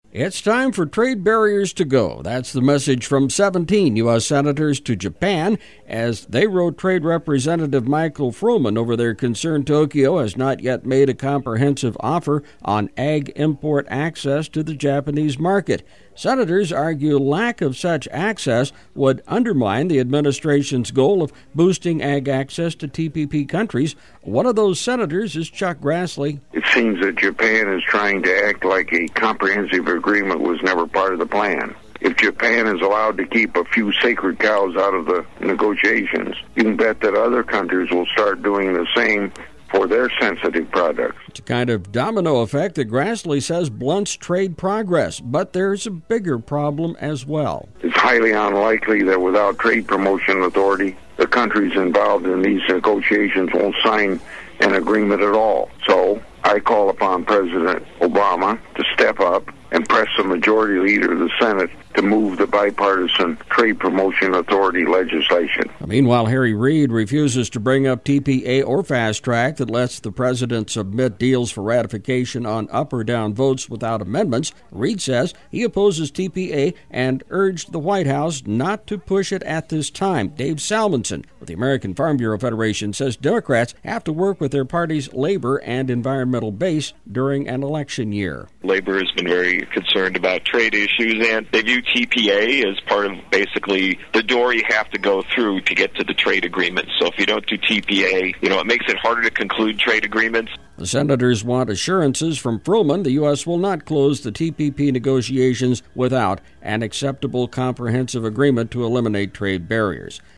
It's time for trade barriers to go. That's the message from 17 U.S. senators to Japan as they wrote Trade Representative Michael Fruman over their concern Tokyo has not yet made a comprehensive offer on ag import access to the Japanese market. Senators argue lack of such access would undermine the administration's goal of boosting ag access to TPP countries. One of those senators is Chuck Grassley. It seems that Japan is trying to act like a comprehensive agreement was never part of the plan. If Japan is allowed to keep a few sacred cows out of the negotiations, you can bet that other countries will start doing the same for their sensitive products. It's a kind of domino effect that Grassley says blunts trade progress, but there's a bigger problem as well. It's highly unlikely that without Trade Promotion Authority, the countries involved in these negotiations won't sign an agreement at all. So I call upon President Obama to step up and press the majority leader of the Senate to move the bipartisan Trade Promotion Authority legislation. Meanwhile, Harry Reid refuses to bring up TPA or fast track that lets the president submit deals for ratification on up or down votes without amendments. Reid says he opposes TPA and urged the White House not to push it at this time. Dave Salmonson with the American Farm Bureau Federation says Democrats have to work with their party's labor and environmental base during an election year. Labor has been very concerned about trade issues, and they view TPA as part of basically the door you have to go through to get to the trade agreement. So if you don't do TPA, it makes it harder to conclude trade agreements. The senators want assurances from Fruman the U.S. will not close the TPP negotiations without an acceptable comprehensive agreement to eliminate trade barriers.